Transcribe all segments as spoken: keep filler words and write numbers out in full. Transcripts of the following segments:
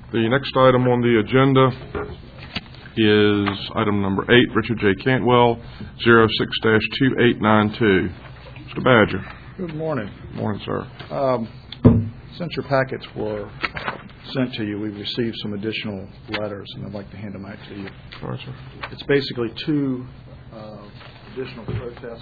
The next item on the agenda is item number eight, Richard J. Cantwell, zero six dash two eight nine two. Mister Badger. Good morning. Good morning, sir. Um, since your packets were sent to you, we've received some additional letters, and I'd like to hand them out to you. All right, sir. It's basically two uh, additional protests.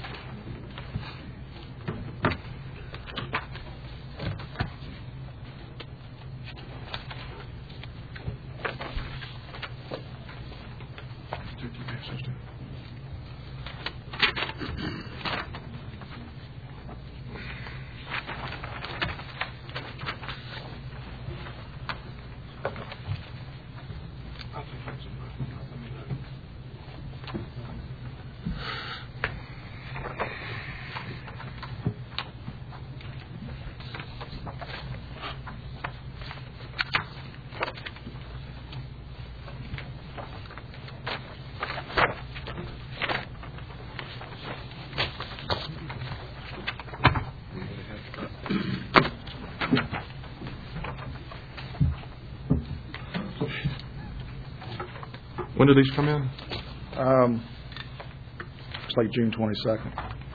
When did these come in? Um, it's like June twenty-second.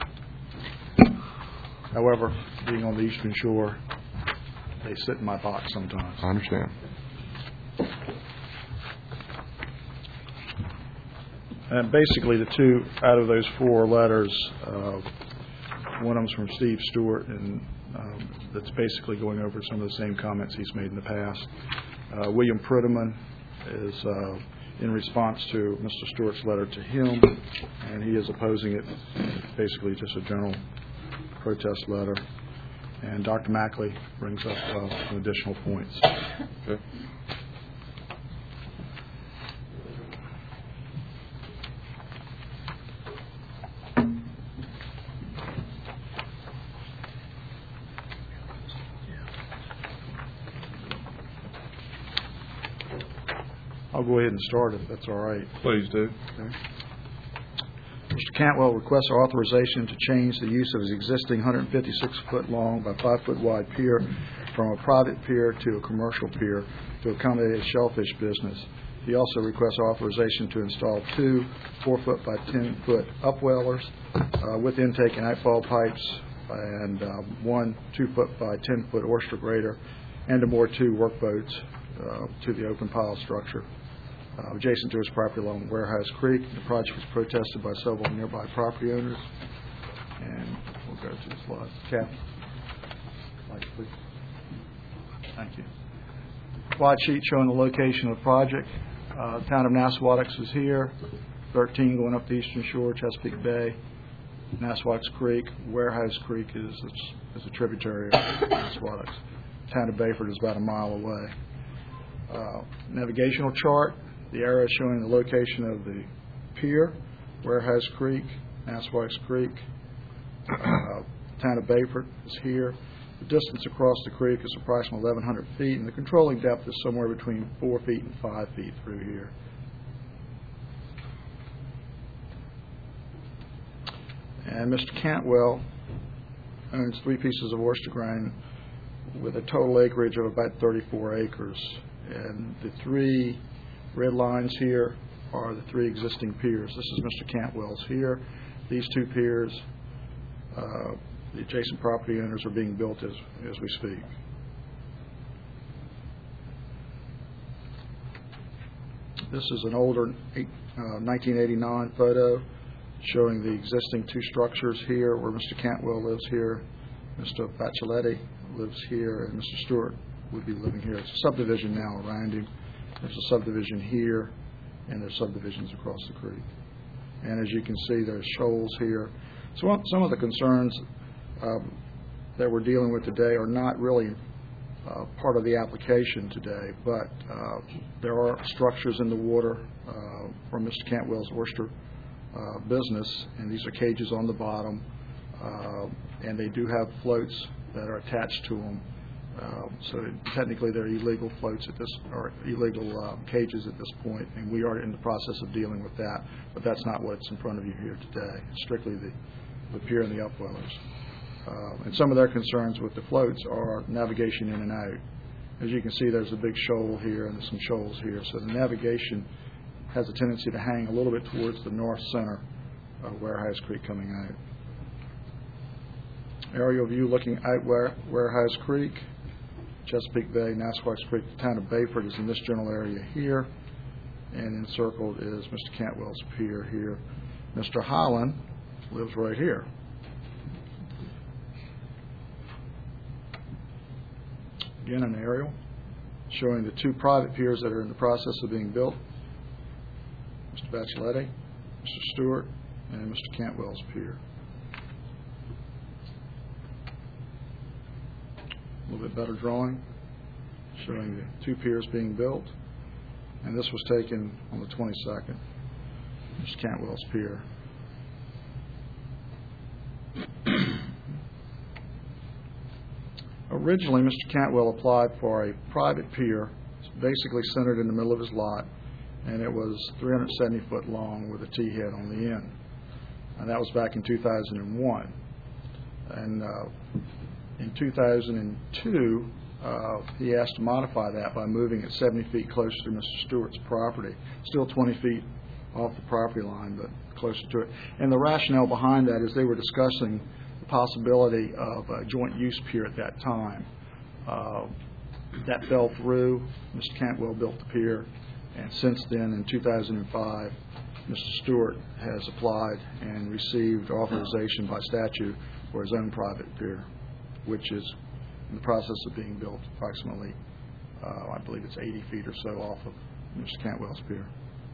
However, being on the Eastern Shore, they sit in my box sometimes. I understand. And basically, the two out of those four letters, uh, one of them's from Steve Stewart, and um, that's basically going over some of the same comments he's made in the past. Uh, William Prettyman is uh, in response to Mister Stewart's letter to him, and he is opposing it, basically just a general protest letter. And Doctor Mackley brings up uh, some additional points. Okay. I'll go ahead and start if that's all right. Please do. Okay. Mister Cantwell requests authorization to change the use of his existing one hundred fifty-six foot long by five foot wide pier from a private pier to a commercial pier to accommodate a shellfish business. He also requests authorization to install two four foot by ten foot upwellers uh, with intake and outfall pipes, and uh, one two foot by ten foot oyster grader, and to moor two workboats uh, to the open pile structure. Uh, adjacent to his property along Warehouse Creek. The project was protested by several nearby property owners. And we'll go to the slide. Kathy, slide, please. Thank you. Slide sheet showing the location of the project. Uh, the town of Nassauwatucks is here. thirteen going up the Eastern Shore, Chesapeake Bay. Nassauwatucks Creek. Warehouse Creek is, is a tributary of Nassauwatucks. The town of Bayford is about a mile away. Uh, navigational chart. The arrow showing the location of the pier, Warehouse Creek, Nassauwatucks Creek. Uh, town of Bayford is here. The distance across the creek is approximately eleven hundred feet, and the controlling depth is somewhere between four feet and five feet through here. And Mister Cantwell owns three pieces of oyster grain with a total acreage of about thirty-four acres. And the three red lines here are the three existing piers. This is Mister Cantwell's here. These two piers, uh, the adjacent property owners are being built as, as we speak. This is an older uh, nineteen eighty-nine photo showing the existing two structures here where Mister Cantwell lives here, Mister Bachelotti lives here, and Mister Stewart would be living here. It's a subdivision now around him. There's a subdivision here, and there's subdivisions across the creek. And as you can see, there's shoals here. So some of the concerns um, that we're dealing with today are not really uh, part of the application today, but uh, there are structures in the water uh, from Mister Cantwell's oyster uh, business, and these are cages on the bottom, uh, and they do have floats that are attached to them. Uh, so technically they're illegal floats at this, or illegal uh, cages at this point, and we are in the process of dealing with that, but that's not what's in front of you here today. It's strictly the, the pier and the upwellers. Uh, and some of their concerns with the floats are navigation in and out. As you can see, there's a big shoal here and some shoals here, so the navigation has a tendency to hang a little bit towards the north center of Warehouse Creek coming out. Aerial view looking out Ware- Warehouse Creek, Chesapeake Bay, Nasquax Creek. The town of Bayford is in this general area here, and encircled is Mister Cantwell's pier here. Mister Holland lives right here. Again, an aerial showing the two private piers that are in the process of being built. Mister Bachelotti, Mister Stewart, and Mister Cantwell's pier. A little bit better drawing showing the two piers being built. And this was taken on the twenty-second, Mister Cantwell's pier. Originally, Mister Cantwell applied for a private pier, basically centered in the middle of his lot, and it was three hundred seventy foot long with a T-head on the end. And that was back in two thousand one. And uh, in two thousand two, uh, he asked to modify that by moving it seventy feet closer to Mister Stewart's property. Still twenty feet off the property line, but closer to it. And the rationale behind that is they were discussing the possibility of a joint use pier at that time. Uh, that fell through. Mister Cantwell built the pier, and since then, in two thousand five, Mister Stewart has applied and received authorization by statute for his own private pier, which is in the process of being built approximately, uh, I believe it's eighty feet or so off of Mister Cantwell's pier.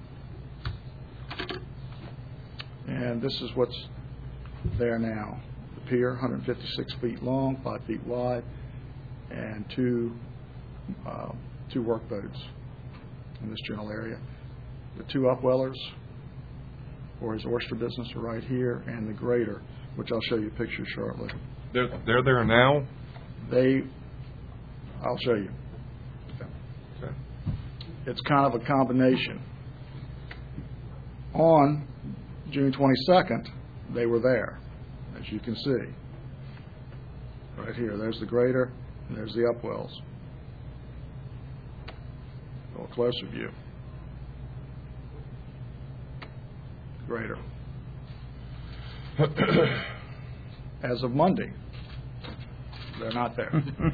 And this is what's there now. The pier, one hundred fifty-six feet long, five feet wide, and two uh, two workboats in this general area. The two upwellers for his oyster business are right here, and the grader, which I'll show you a picture shortly. They're, they're there now? They, I'll show you. Okay. It's kind of a combination. On June twenty-second, they were there, as you can see. Right here, there's the grader, and there's the upwells. A little closer view. Grader. As of Monday, they're not there.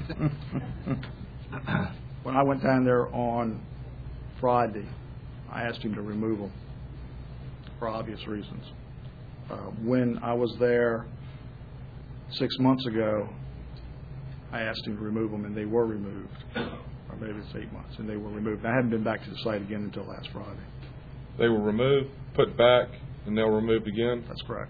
When I went down there on Friday, I asked him to remove them for obvious reasons. Uh, when I was there six months ago, I asked him to remove them, and they were removed. Or maybe it's eight months, and they were removed. I haven't been back to the site again until last Friday. They were removed, put back, and they were removed again? That's correct.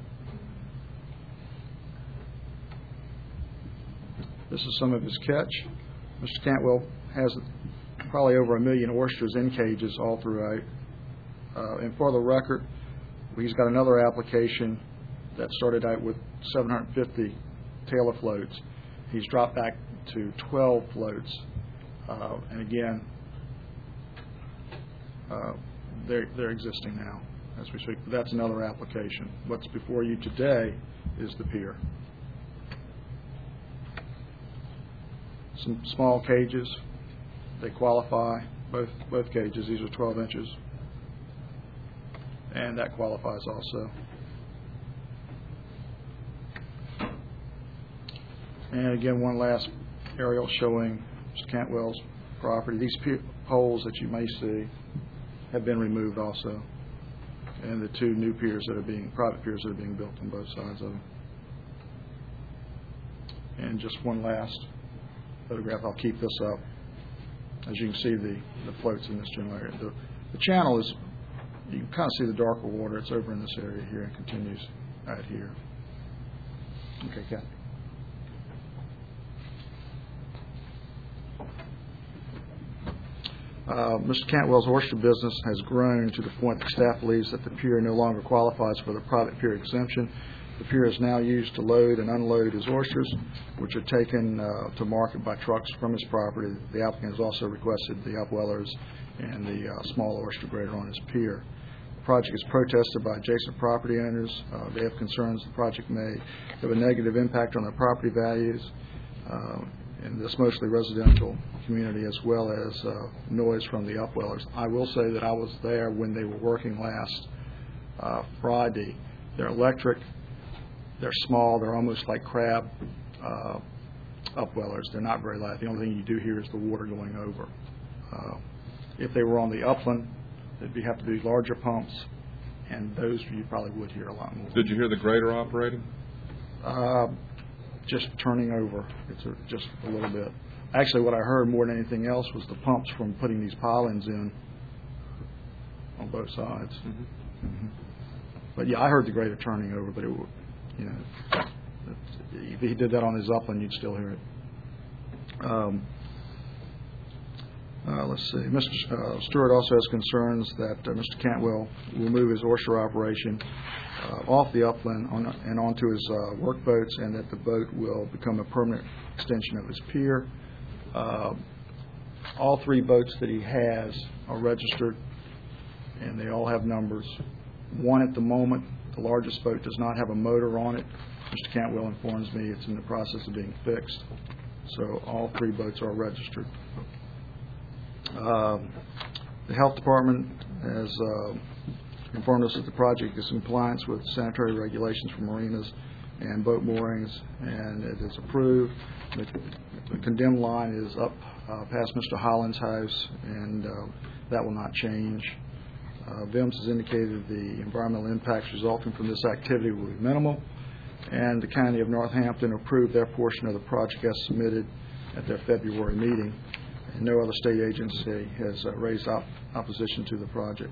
This is some of his catch. Mister Cantwell has probably over a million oysters in cages all throughout. Uh, and for the record, he's got another application that started out with seven hundred fifty tailor floats. He's dropped back to twelve floats. Uh, and again, uh, they're, they're existing now as we speak. But that's another application. What's before you today is the pier. Some small cages. They qualify. Both both cages. These are twelve inches. And that qualifies also. And again, one last aerial showing Mister Cantwell's property. These pier poles that you may see have been removed also. And the two new piers that are being, private piers that are being built on both sides of them. And just one last photograph. I'll keep this up. As you can see, the, the floats in this general area. The, the channel is, you can kind of see the darker water. It's over in this area here and continues out here. Okay, Kat. Uh, Mister Cantwell's oyster business has grown to the point that staff believes that the pier no longer qualifies for the private pier exemption. The pier is now used to load and unload his oysters, which are taken uh, to market by trucks from his property. The applicant has also requested the upwellers and the uh, small oyster grader on his pier. The project is protested by adjacent property owners. Uh, they have concerns the project may have a negative impact on their property values. Uh, in this mostly residential community, as well as uh, noise from the upwellers. I will say that I was there when they were working last uh, Friday. They're electric, they're small, they're almost like crab uh, upwellers. They're not very loud. The only thing you do hear is the water going over. Uh, if they were on the upland, they'd have to be larger pumps, and those you probably would hear a lot more. Did you hear the grader operating? Uh, just turning over. It's a, just a little bit. Actually, what I heard more than anything else was the pumps from putting these pilings in on both sides. Mm-hmm. Mm-hmm. But yeah, I heard the grader turning over, but it would, you know, if he did that on his upland, you'd still hear it. Um, uh, let's see. Mister Uh, Stewart also has concerns that uh, Mister Cantwell will move his oyster operation uh, off the upland on, and onto his uh, work boats, and that the boat will become a permanent extension of his pier. Uh, all three boats that he has are registered, and they all have numbers. One at the moment, the largest boat, does not have a motor on it. Mister Cantwell informs me it's in the process of being fixed. So all three boats are registered. Uh, the Health Department has uh, informed us that the project is in compliance with sanitary regulations for marinas and boat moorings, and it is approved. The, the condemned line is up uh, past Mister Holland's house, and uh, that will not change. Uh, V I M S has indicated the environmental impacts resulting from this activity will be minimal, and the County of Northampton approved their portion of the project as submitted at their February meeting, and no other state agency has uh, raised op opposition to the project.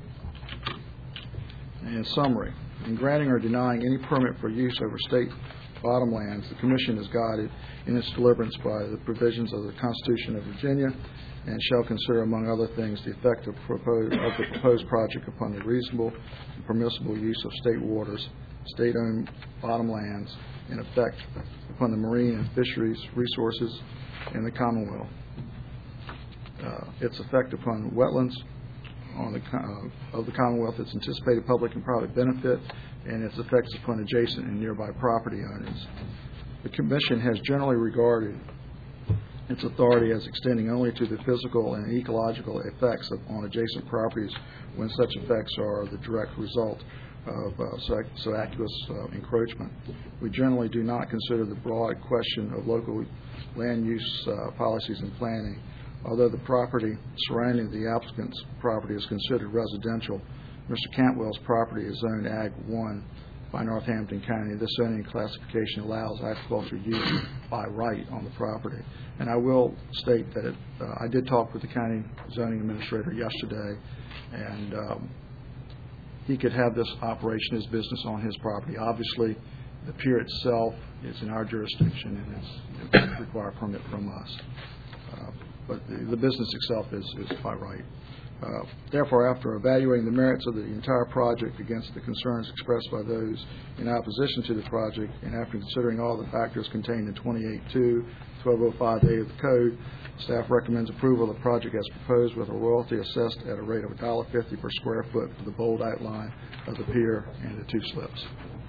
In summary, in granting or denying any permit for use over state bottomlands, the Commission is guided in its deliverance by the provisions of the Constitution of Virginia, and shall consider, among other things, the effect of, propose, of the proposed project upon the reasonable and permissible use of state waters, state-owned bottomlands, and effect upon the marine and fisheries resources in the Commonwealth. Uh, its effect upon wetlands on the, uh, of the Commonwealth, its anticipated public and private benefit, and its effects upon adjacent and nearby property owners. The Commission has generally regarded its authority as extending only to the physical and ecological effects of, on adjacent properties when such effects are the direct result of uh, coaguous uh, encroachment. We generally do not consider the broad question of local land use uh, policies and planning. Although the property surrounding the applicant's property is considered residential, Mister Cantwell's property is zoned Ag one by Northampton County. This zoning classification allows agricultural use by right on the property. And I will state that it, uh, I did talk with the county zoning administrator yesterday, and um, he could have this operation, his business, on his property. Obviously, the pier itself is in our jurisdiction, and it's, it require a permit from us. Uh, but the, the business itself is, is by right. Uh, therefore, after evaluating the merits of the entire project against the concerns expressed by those in opposition to the project, and after considering all the factors contained in twenty-eight two, twelve oh five A of the Code, staff recommends approval of the project as proposed, with a royalty assessed at a rate of one dollar fifty per square foot for the bold outline of the pier and the two slips.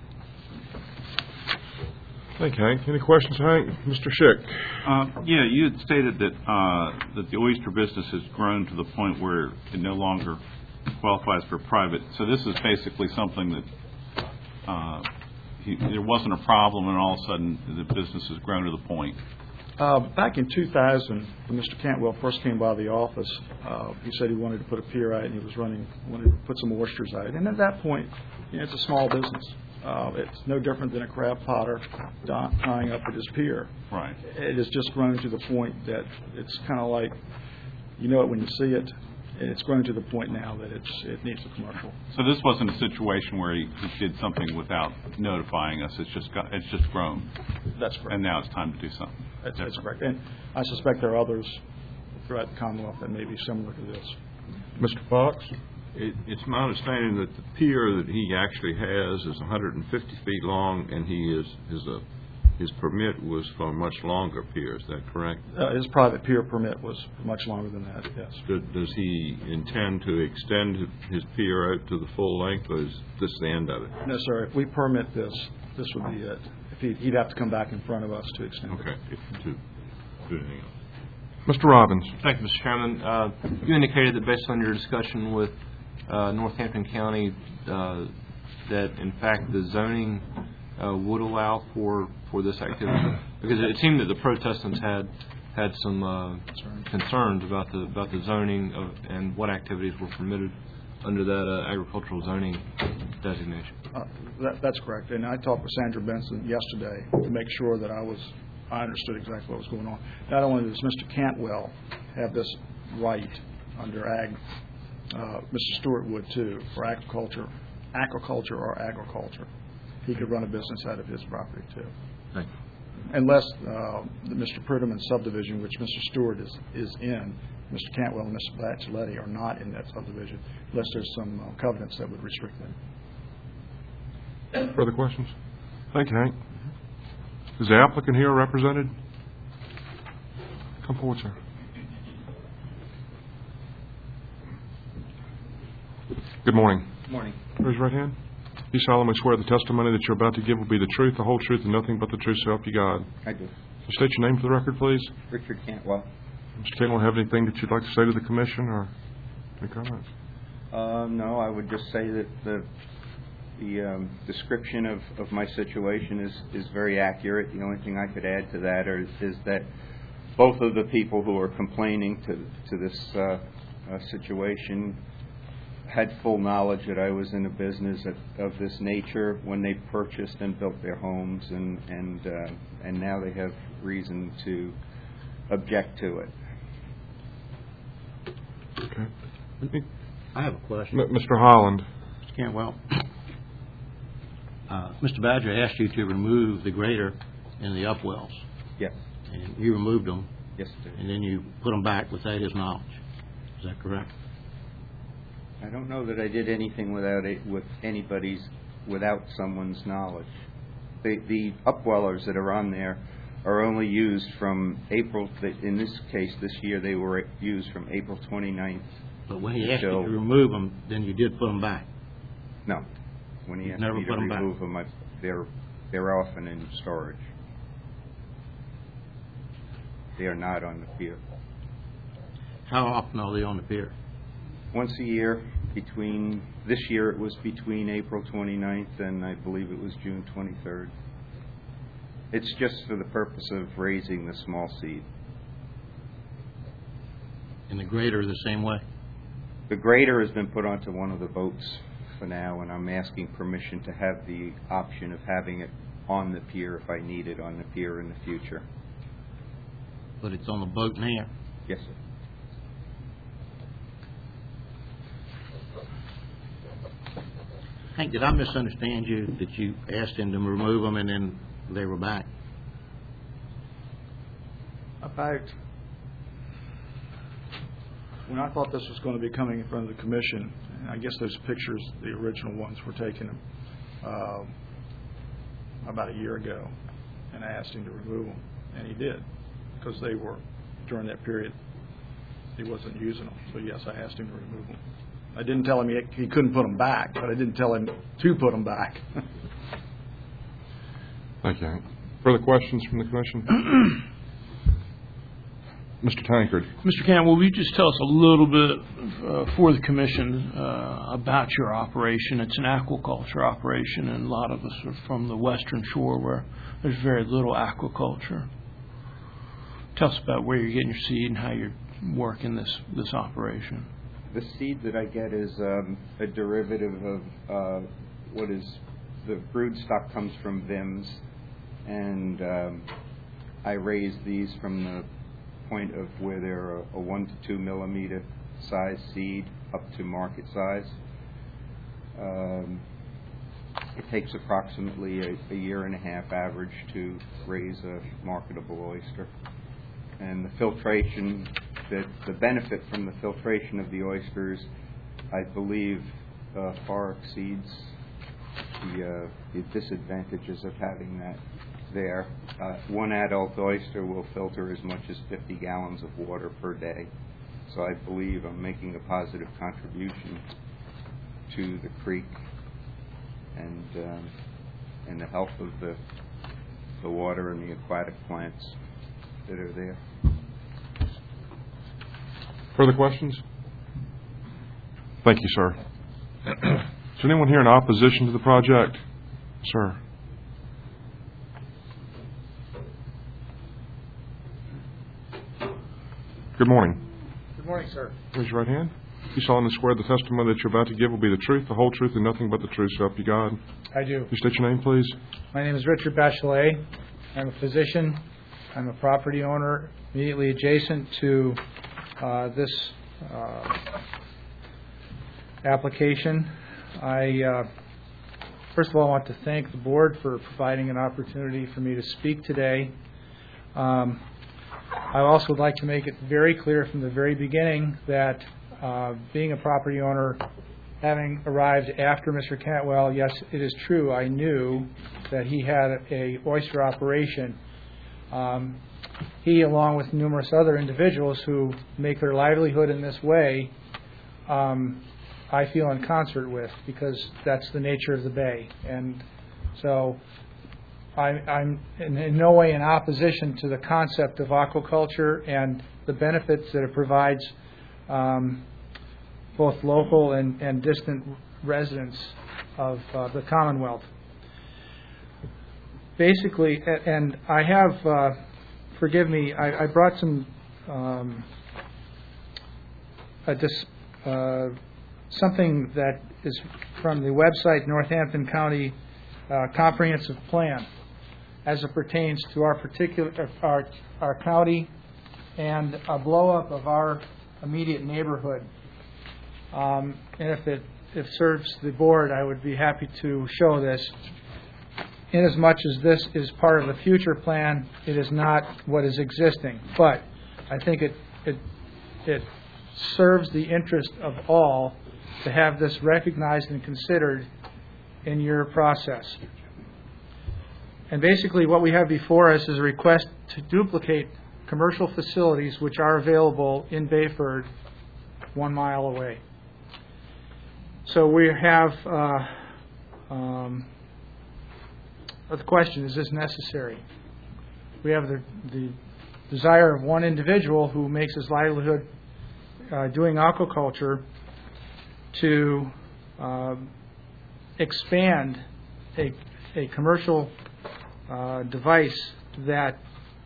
Thank you, Hank. Any questions, Hank? Mister Schick. Uh, yeah, you had stated that uh, that the oyster business has grown to the point where it no longer qualifies for private. So this is basically something that uh, he, there wasn't a problem, and all of a sudden the business has grown to the point. Uh, back in two thousand, when Mister Cantwell first came by the office, uh, he said he wanted to put a pier out, and he was running, wanted to put some oysters out. And at that point, you know, it's a small business. Uh, it's no different than a crab potter tying up at his pier. Right. It has just grown to the point that it's kind of like, you know it when you see it, and it's grown to the point now that it's it needs a commercial. So this wasn't a situation where he, he did something without notifying us. It's just got, it's just grown. That's correct. And now it's time to do something. That's, that's correct. And I suspect there are others throughout the Commonwealth that may be similar to this. Mister Fox? It, it's my understanding that the pier that he actually has is one hundred fifty feet long, and he is his uh, his permit was for a much longer pier. Is that correct? Uh, his private pier permit was much longer than that. Yes. Does, does he intend to extend his pier out to the full length, or is this the end of it? No, sir. If we permit this, this would be it. If he, he'd have to come back in front of us to extend Okay. it. To do anything else. Mister Robbins. Thank you, Mister Chairman. Uh, You indicated that based on your discussion with uh, Northampton County, uh, that in fact the zoning uh, would allow for, for this activity? Because it seemed that the protestants had had some uh, concerns about the about the zoning of, and what activities were permitted under that uh, agricultural zoning designation. Uh, that, that's correct. And I talked with Sandra Benson yesterday to make sure that I was I understood exactly what was going on. Not only does Mister Cantwell have this right under ag, uh, Mister Stewart would too for agriculture, aquaculture or agriculture. He could run a business out of his property too. Thank you. Unless uh, the Mister Prudhomme subdivision, which Mister Stewart is, is in, Mister Cantwell and Mister Bachetti are not in that subdivision, unless there's some uh, covenants that would restrict them. Further questions? Thank you, Hank. Is the applicant here represented? Come forward, sir. Good morning. Good morning. Raise your right hand. You solemnly swear the testimony that you're about to give will be the truth, the whole truth, and nothing but the truth, so help you God. I do. State your name for the record, please. Richard Cantwell. Mister Cantwell, have anything that you'd like to say to the commission or any comments? Uh, no, I would just say that the the um, description of, of my situation is, is very accurate. The only thing I could add to that are, is that both of the people who are complaining to to this uh, uh, situation had full knowledge that I was in a business of, of this nature when they purchased and built their homes, and and uh, and now they have reason to object to it. Okay. I have a question. M- Mister Holland. Mister Cantwell, uh, Mister Badger asked you to remove the grader and the upwells, Yes. and you removed them, Yes, sir. and then you put them back without his knowledge. Is that correct? I don't know that I did anything without it, with anybody's, without someone's knowledge. The, the upwellers that are on there are only used from April, in this case, this year, they were used from April twenty-ninth. But when he asked you So- to remove them, then you did put them back. No. When he asked Never me to put 'em back. remove them, I, they're, they're often in storage. They are not on the pier. How often are they on the pier? Once a year, between, this year it was between April twenty-ninth and I believe it was June twenty-third. It's just for the purpose of raising the small seed. And the grader the same way? The grader has been put onto one of the boats for now, and I'm asking permission to have the option of having it on the pier if I need it on the pier in the future. But it's on the boat now. Yes, sir. Hank, did I misunderstand you that you asked him to remove them and then they were back? About, when I thought this was going to be coming in front of the commission, and I guess those pictures, the original ones, were taken uh, about a year ago, and I asked him to remove them, and he did, because they were, during that period, he wasn't using them. So yes, I asked him to remove them. I didn't tell him he, he couldn't put them back, but I didn't tell him to put them back. Thank you, Hank. Further questions from the commission? Mister Tankard. Mister Campbell, will you just tell us a little bit uh, for the commission uh, about your operation? It's an aquaculture operation, and a lot of us are from the western shore where there's very little aquaculture. Tell us about where you're getting your seed and how you're working this, this operation. The seed that I get is um, a derivative of uh, what is, the brood stock comes from V I Ms, and um, I raise these from the point of where they're a, a one to two millimeter size seed up to market size. Um, it takes approximately a, a year and a half average to raise a marketable oyster. And the filtration, the, the benefit from the filtration of the oysters, I believe, uh, far exceeds the, uh, the disadvantages of having that there. Uh, one adult oyster will filter as much as fifty gallons of water per day. So I believe I'm making a positive contribution to the creek and um, and the health of the the water and the aquatic plants. that are there. Further questions? Thank you, sir. Is anyone here in opposition to the project? Sir. Good morning. Good morning, sir. Raise your right hand. You solemnly swear the testimony that you're about to give will be the truth, the whole truth, and nothing but the truth, so help you God. I do. You state your name, please. My name is Richard Bachelet. I'm a physician. I'm a property owner immediately adjacent to uh, this uh, application. I, uh, first of all, want to thank the board for providing an opportunity for me to speak today. Um, I also would like to make it very clear from the very beginning that uh, being a property owner, having arrived after Mister Cantwell, yes, it is true, I knew that he had a oyster operation. Um, he, along with numerous other individuals who make their livelihood in this way, um, I feel in concert with, because that's the nature of the Bay. And so I, I'm in, in no way in opposition to the concept of aquaculture and the benefits that it provides um, both local and, and distant residents of uh, the Commonwealth. Basically, and I have, uh, forgive me, I, I brought some, um, a dis, uh, something that is from the website Northampton County uh, Comprehensive Plan as it pertains to our particular, our, our county and a blow-up of our immediate neighborhood. Um, and if it if serves the board, I would be happy to show this. Inasmuch as this is part of the future plan, it is not what is existing. But I think it it it serves the interest of all to have this recognized and considered in your process. And basically what we have before us is a request to duplicate commercial facilities which are available in Bayford one mile away. So we have uh, um, the question, is this necessary? We have the, the desire of one individual who makes his livelihood uh, doing aquaculture to uh, expand a, a commercial uh, device that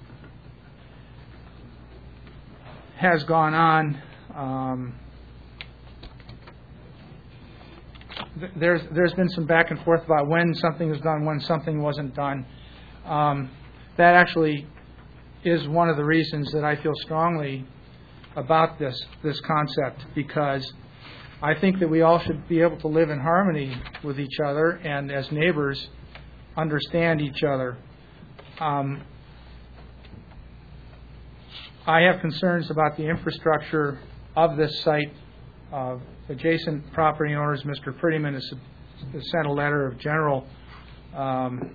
has gone on. Um, th- there's there's been some back and forth about when something was done, when something wasn't done. Um, that actually is one of the reasons that I feel strongly about this this concept, because I think that we all should be able to live in harmony with each other and as neighbors understand each other. Um, I have concerns about the infrastructure of this site. Uh, adjacent property owners, Mister Prettyman has, has sent a letter of general um,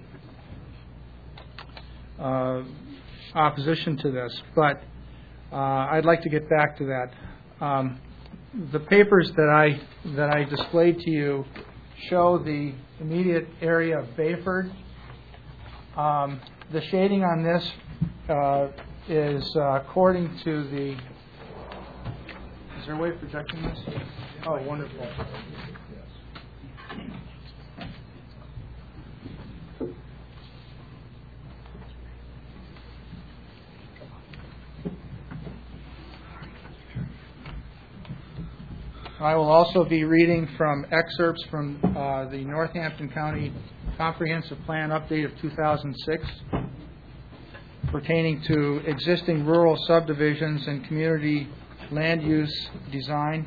uh, opposition to this, but uh, I'd like to get back to that. Um, the papers that I that I displayed to you show the immediate area of Bayford. Um, the shading on this uh, is uh, according to the. Is there a way of projecting this? Oh, wonderful. I will also be reading from excerpts from uh, the Northampton County Comprehensive Plan Update of two thousand six pertaining to existing rural subdivisions and community land use design.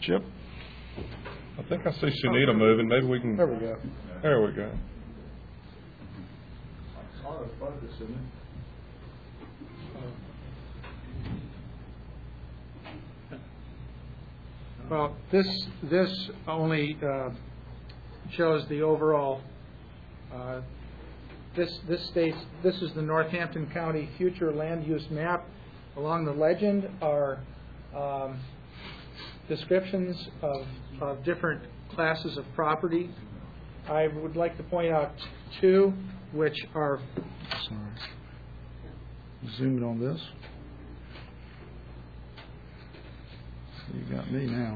Chip? I think I see Shanita moving. Maybe we can. There we go. There we go. Well, this, this only uh, shows the overall, uh, this, this states, this is the Northampton County future land use map. Along the legend are um, descriptions of, of different classes of property. I would like to point out two, which are... Sorry. Zoom in on this. You got me now.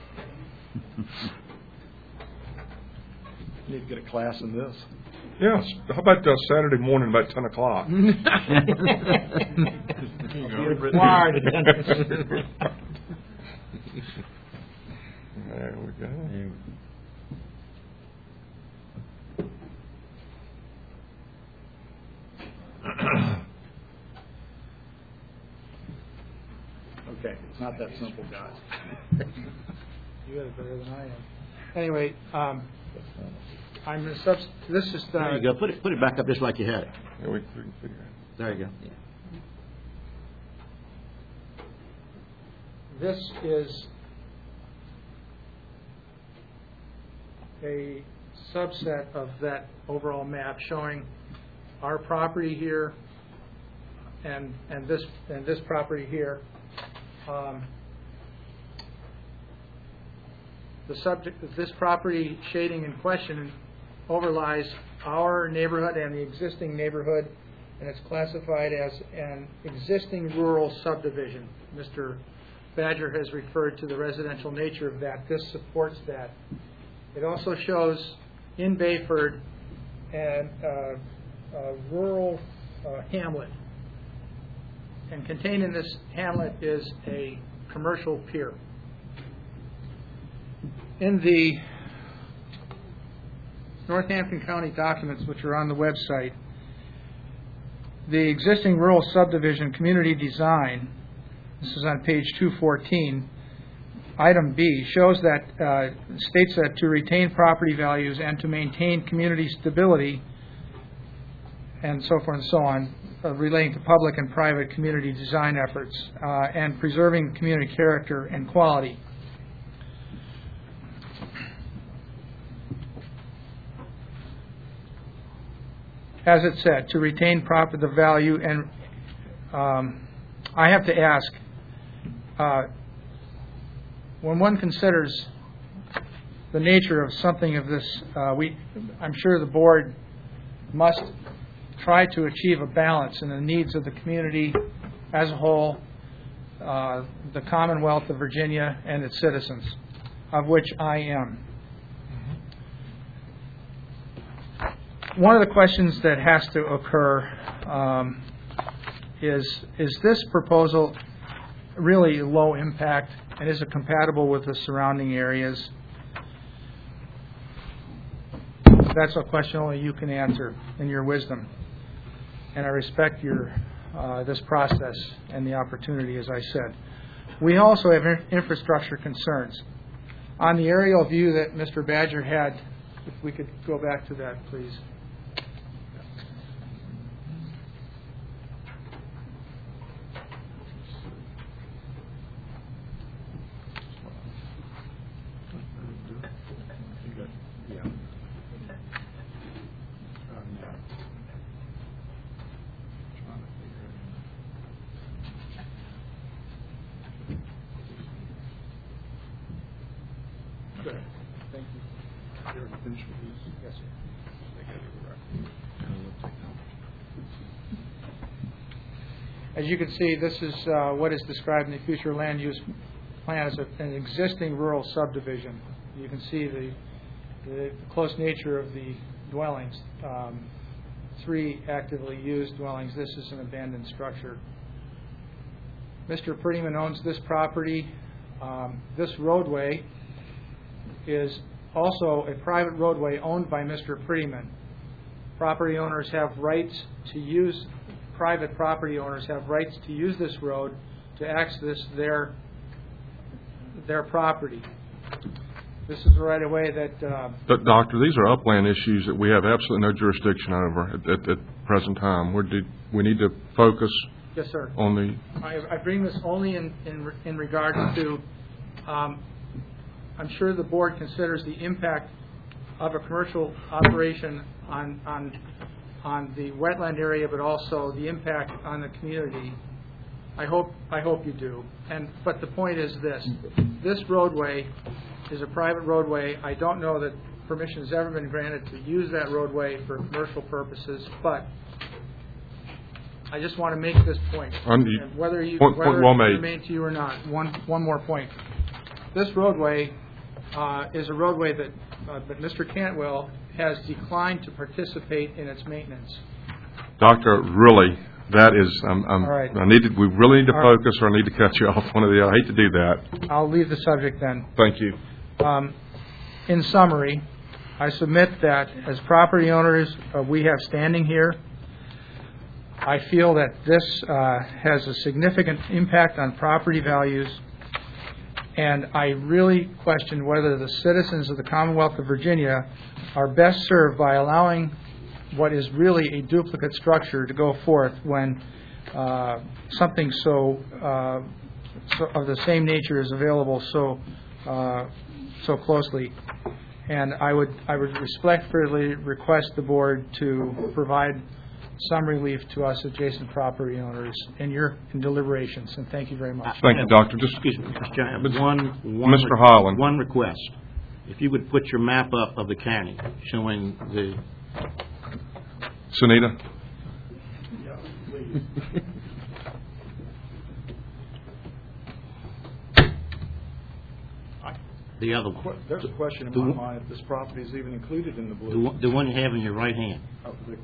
Need to get a class in this. Yes. How about uh, Saturday morning about ten o'clock? Required. There we go. Okay, it's not that simple, guys. You got it better than I am. Anyway, um, I'm going to subs- this is the... There you go. Put it, put it back up just like you had it. Yeah, we, we can figure it There you go. This is a subset of that overall map showing our property here and and this and this property here. Um, the subject of this property shading in question overlies our neighborhood and the existing neighborhood, and it's classified as an existing rural subdivision. Mister Badger has referred to the residential nature of that. This supports that. It also shows in Bayford an uh, a rural uh, hamlet, and contained in this hamlet is a commercial pier. In the Northampton County documents, which are on the website, the existing rural subdivision community design, this is on page two fourteen, item B, shows that, uh, states that to retain property values and to maintain community stability, and so forth and so on, uh, relating to public and private community design efforts, uh, and preserving community character and quality. As it said, to retain proper the value, and um, I have to ask, uh, when one considers the nature of something of this, uh, we, I'm sure the board must try to achieve a balance in the needs of the community as a whole, uh, the Commonwealth of Virginia and its citizens, of which I am. One of the questions that has to occur um, is, is this proposal really low impact, and is it compatible with the surrounding areas? That's a question only you can answer in your wisdom. And I respect your uh, this process and the opportunity, as I said. We also have infrastructure concerns. On the aerial view that Mister Badger had, if we could go back to that, please. As you can see, this is uh, what is described in the future land use plan as a, an existing rural subdivision. You can see the, the close nature of the dwellings. Um, three actively used dwellings. This is an abandoned structure. Mister Prettyman owns this property. Um, this roadway is also a private roadway owned by Mister Prettyman. Property owners have rights to use private property owners have rights to use this road to access their their property. This is the right-of-way that, uh, But, Doctor, these are upland issues that we have absolutely no jurisdiction over at, at, at present time. We're, de- we need to focus yes, sir. on the, I, I bring this only in, in, in regard to, um, I'm sure the board considers the impact of a commercial operation on, on, on the wetland area, but also the impact on the community. I hope, I hope you do. And, but the point is this, this roadway is a private roadway. I don't know that permission has ever been granted to use that roadway for commercial purposes, but I just want to make this point. Um, And whether you, point- point whether well it's made. remain to you or not, one, one more point. This roadway uh, is a roadway that, uh, that Mister Cantwell has declined to participate in its maintenance. Doctor, really, that is, um, um, All right. I need to, we really need to All right. focus, or I need to cut you off, one of the, I hate to do that. I'll leave the subject then. Thank you. Um, in summary, I submit that as property owners uh, we have standing here, I feel that this uh, has a significant impact on property values, and I really question whether the citizens of the Commonwealth of Virginia are best served by allowing what is really a duplicate structure to go forth when uh, something so, uh, so of the same nature is available so uh, so closely. And I would I would respectfully request the board to provide some relief to us adjacent property owners in your in deliberations. And thank you very much. Thank you, Doctor. Just, Excuse me, Mister Chairman, I have one, one. Mister Holland. One request. If you would put your map up of the county showing the, Sunita? the other, There's a question in The my one- mind if this property is even included in the the blue. one, the one you have in your right hand. Oh, the-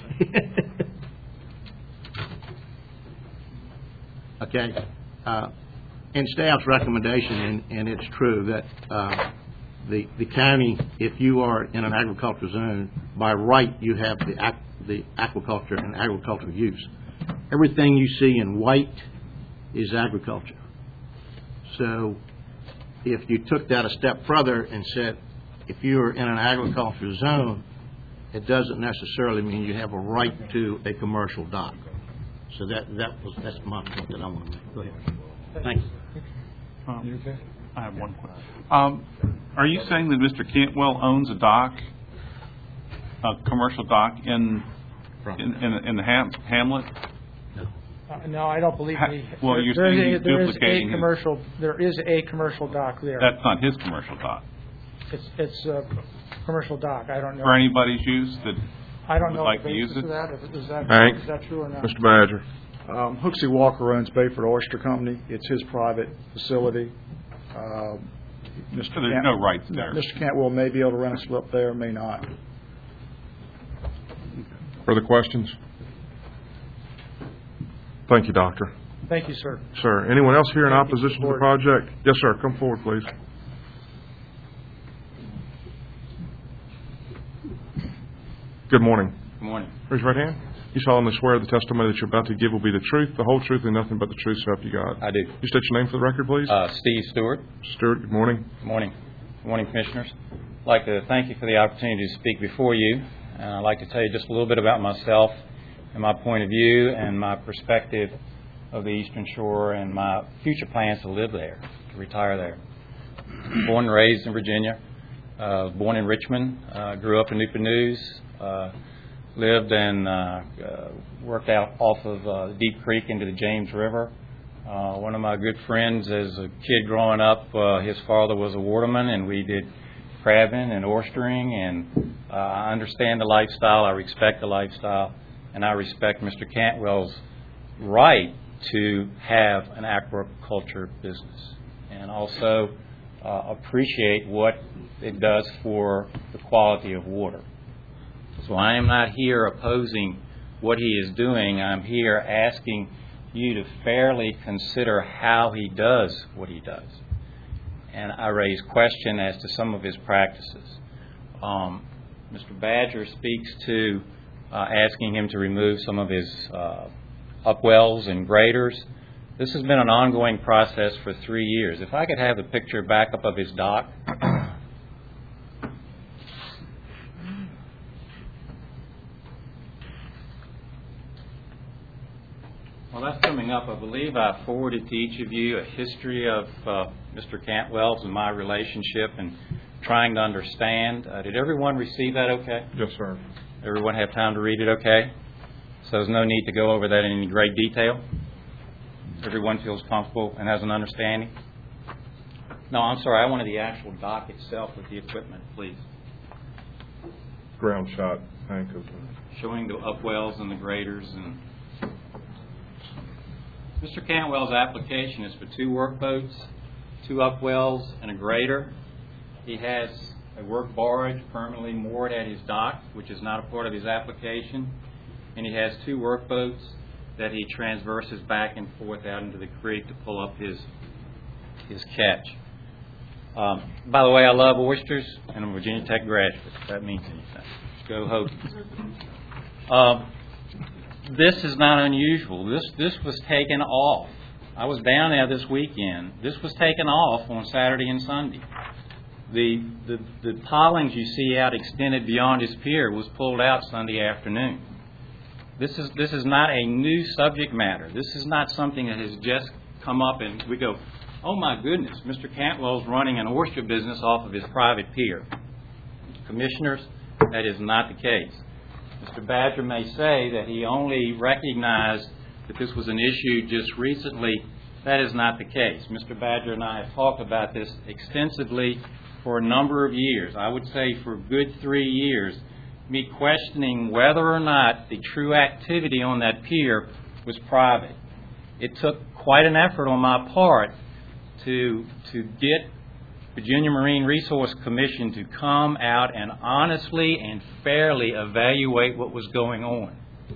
Okay. Uh, In staff's recommendation, and, and it's true, that uh, the, the county, if you are in an agricultural zone, by right, you have the, ac- the aquaculture and agricultural use. Everything you see in white is agriculture. So if you took that a step further and said, if you're in an agricultural zone, it doesn't necessarily mean you have a right to a commercial dock. So that, that was, that's my point that I want to make. Go ahead. Thank you. Um, I have one question. Um, are you saying that Mister Cantwell owns a dock, a commercial dock in in, in, in the ham, hamlet? Uh, no, I don't believe Ha- he. well, there- you're there is saying a- he's there is duplicating a his- commercial. There is a commercial dock there. That's not his commercial dock. It's it's a commercial dock. I don't know. For anybody's use that I don't would know like the to use basis it? of that. If- Is that Hank? is that true or not? Mister Badger? Um, Hooksy Walker owns Bayford Oyster Company. It's his private facility. Um, Mister So there's Cant- no rights there. Mister Cantwell may be able to rent a slip there, may not. Further questions? Thank you, Doctor. Thank you, sir. Sir, anyone else here in Thank you, opposition to the board. project? Yes, sir, come forward, please. Good morning. Good morning. Raise your right hand. You solemnly swear the testimony that you're about to give will be the truth, the whole truth, and nothing but the truth, so help you God. I do. You state your name for the record, please. Uh, Steve Stewart. Stewart, good morning. Good morning. Good morning, Commissioners. I'd like to thank you for the opportunity to speak before you. And I'd like to tell you just a little bit about myself and my point of view and my perspective of the Eastern Shore and my future plans to live there, to retire there. Born and raised in Virginia. Uh, born in Richmond. Uh, grew up in Newport News. Uh, lived and uh, uh, worked out off of uh, Deep Creek into the James River. Uh, one of my good friends as a kid growing up, uh, his father was a waterman, and we did crabbing and oystering, and uh, I understand the lifestyle, I respect the lifestyle, and I respect Mister Cantwell's right to have an aquaculture business, and also uh, appreciate what it does for the quality of water. So I am not here opposing what he is doing. I'm here asking you to fairly consider how he does what he does. And I raise question as to some of his practices. Um, Mister Badger speaks to uh, asking him to remove some of his uh, upwells and graders. This has been an ongoing process for three years. If I could have the picture back up of his dock. Well, that's coming up. I believe I forwarded to each of you a history of uh, Mister Cantwell's and my relationship and trying to understand. Uh, did everyone receive that okay? Yes, sir. Everyone have time to read it okay? So there's no need to go over that in any great detail? Everyone feels comfortable and has an understanding? No, I'm sorry. I wanted the actual dock itself with the equipment, please. Ground shot, Hank, of Showing the upwells and the graders. And Mister Cantwell's application is for two workboats, two upwells, and a grader. He has a work barge permanently moored at his dock, which is not a part of his application. And he has two workboats that he transverses back and forth out into the creek to pull up his his catch. Um, by the way, I love oysters, and I'm a Virginia Tech graduate, if that means anything. Go Hokies. Um, this is not unusual. This this was taken off. I was down there this weekend. This was taken off on Saturday and Sunday. The, the, the pilings you see out extended beyond his pier was pulled out Sunday afternoon. This is this is not a new subject matter. This is not something that has just come up and we go, oh my goodness, Mister Cantwell's running an oyster business off of his private pier. Commissioners, that is not the case. Mister Badger may say that he only recognized that this was an issue just recently. That is not the case. Mister Badger and I have talked about this extensively for a number of years. I would say for a good three years, me questioning whether or not the true activity on that pier was private. It took quite an effort on my part to to get Virginia Marine Resource Commission to come out and honestly and fairly evaluate what was going on.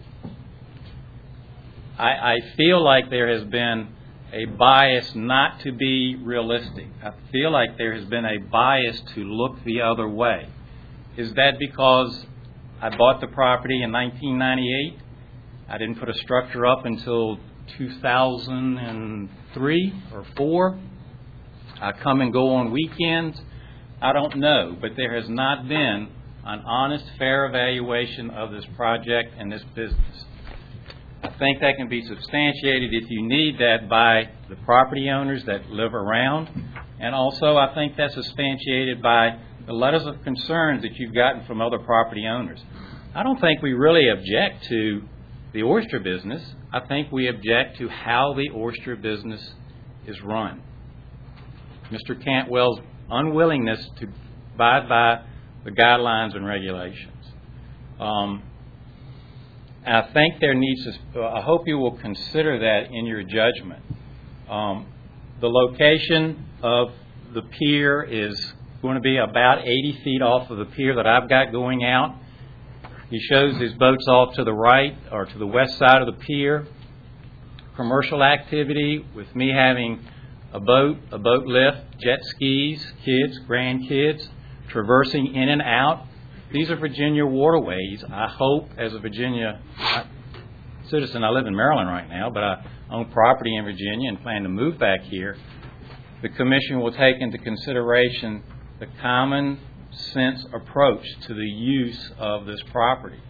I, I feel like there has been a bias not to be realistic. I feel like there has been a bias to look the other way. Is that because I bought the property in nineteen ninety-eight? I didn't put a structure up until two thousand three or four. I come and go on weekends. I don't know, but there has not been an honest, fair evaluation of this project and this business. I think that can be substantiated if you need that by the property owners that live around, and also I think that's substantiated by the letters of concerns that you've gotten from other property owners. I don't think we really object to the oyster business. I think we object to how the oyster business is run. Mister Cantwell's unwillingness to abide by the guidelines and regulations. Um, I think there needs to, I hope you will consider that in your judgment. Um, the location of the pier is going to be about eighty feet off of the pier that I've got going out. He shows his boats off to the right or to the west side of the pier. Commercial activity with me having a boat, a boat lift, jet skis, kids, grandkids, traversing in and out. These are Virginia waterways. I hope, as a Virginia citizen, I live in Maryland right now, but I own property in Virginia and plan to move back here, the Commission will take into consideration the common sense approach to the use of this property.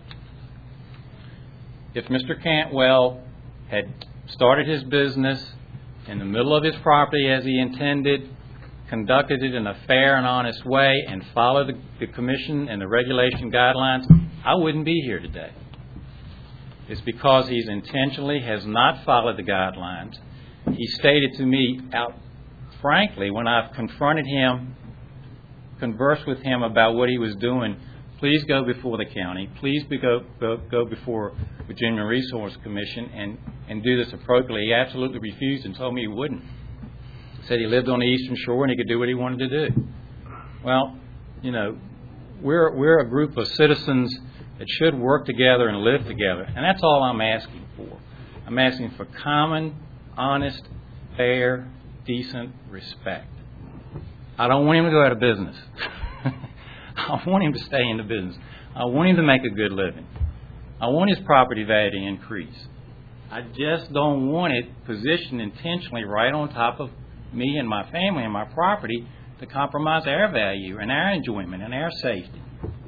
If Mister Cantwell had started his business in the middle of his property as he intended, conducted it in a fair and honest way, and followed the, the Commission and the regulation guidelines, I wouldn't be here today. It's because he's intentionally has not followed the guidelines. He stated to me out frankly when I've confronted him, conversed with him about what he was doing, please go before the county, please be go, go, go before Virginia Resource Commission and, and do this appropriately. He absolutely refused and told me he wouldn't. He said he lived on the Eastern Shore and he could do what he wanted to do. Well, you know, we're, we're a group of citizens that should work together and live together, and that's all I'm asking for. I'm asking for common, honest, fair, decent respect. I don't want him to go out of business. I want him to stay in the business. I want him to make a good living. I want his property value to increase. I just don't want it positioned intentionally right on top of me and my family and my property to compromise our value and our enjoyment and our safety.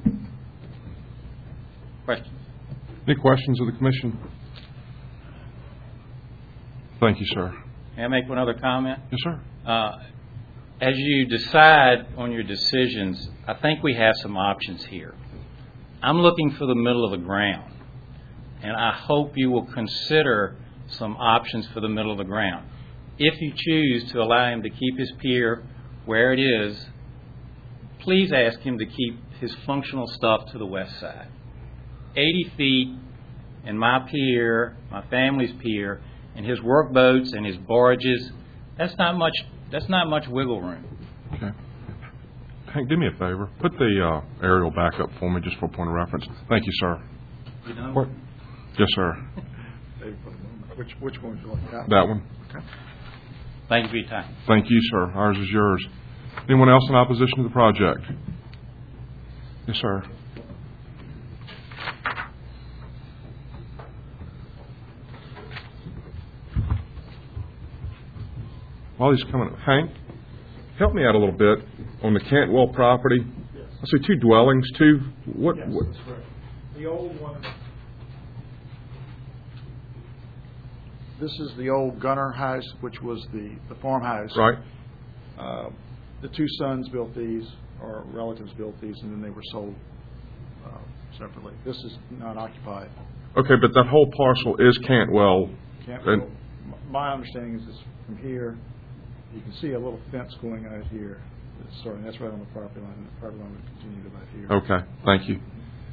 Questions? Any questions of the commission? Thank you, sir. May I make one other comment? Yes, sir. Uh, as you decide on your decisions, I think we have some options here. I'm looking for the middle of the ground, and I hope you will consider some options for the middle of the ground. If you choose to allow him to keep his pier where it is, please ask him to keep his functional stuff to the west side. eighty feet and my pier, my family's pier, and his work boats and his barges, that's not much, that's not much wiggle room. Okay. Hank, do me a favor. Put the uh, aerial back up for me just for a point of reference. Thank you, sir. You know? What? Yes, sir. Which, which one would you like? That That one. Okay. Thank you for your time. Thank you, sir. Ours is yours. Anyone else in opposition to the project? Yes, sir. While he's coming up, Hank, help me out a little bit on the Cantwell property. Yes. I see two dwellings, two, what? Yes, what? that's right. The old one. This is the old Gunner house, which was the, the farmhouse. Right. Uh, the two sons built these, or relatives built these, and then they were sold uh, separately. This is not occupied. Okay, but that whole parcel is Cantwell. Can't, And- m- my understanding is this from here, you can see a little fence going out here. It's starting, that's right on the property line, and the property line would continue to about here. Okay, thank you.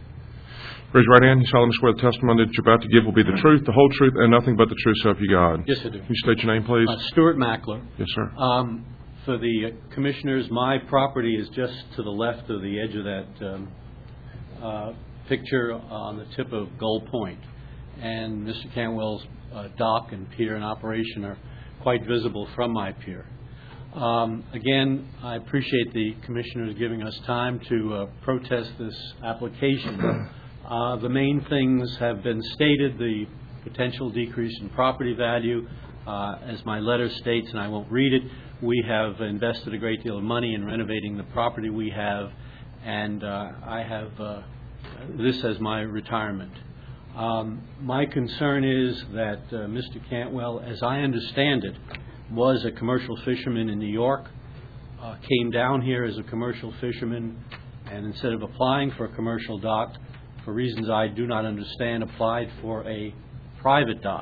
Raise your right hand. You solemnly swear the testimony that you're about to give will be the truth, the whole truth, and nothing but the truth, so help you God. Yes, I do. Can you state your name, please? Uh, Stuart Mackler. Yes, sir. Um, For the uh, commissioners, my property is just to the left of the edge of that um, uh, picture on the tip of Gull Point. And Mister Cantwell's uh, dock and pier in operation are quite visible from my pier. Um, Again, I appreciate the commissioners giving us time to uh, protest this application. Uh, The main things have been stated, the potential decrease in property value. Uh, As my letter states, and I won't read it, we have invested a great deal of money in renovating the property we have, and uh, I have uh, this as my retirement. Um, My concern is that uh, Mister Cantwell, as I understand it, was a commercial fisherman in New York, uh, came down here as a commercial fisherman, and instead of applying for a commercial dock, for reasons I do not understand, applied for a private dock.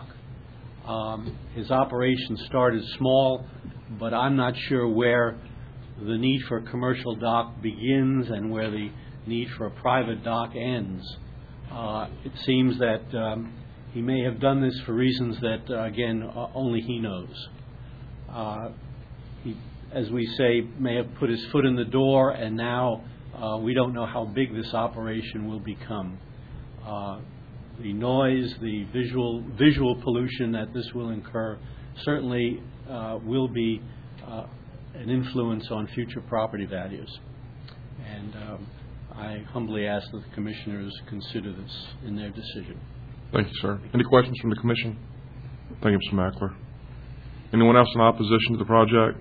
Um, his operation started small, but I'm not sure where the need for a commercial dock begins and where the need for a private dock ends. Uh, it seems that um, he may have done this for reasons that, uh, again, uh, only he knows. Uh, he, as we say, may have put his foot in the door, and now uh, we don't know how big this operation will become. Uh, the noise, the visual visual pollution that this will incur certainly uh, will be uh, an influence on future property values. And um, I humbly ask that the commissioners consider this in their decision. Thank you, sir. Any questions from the commission? Thank you, Mister Mackler. Anyone else in opposition to the project?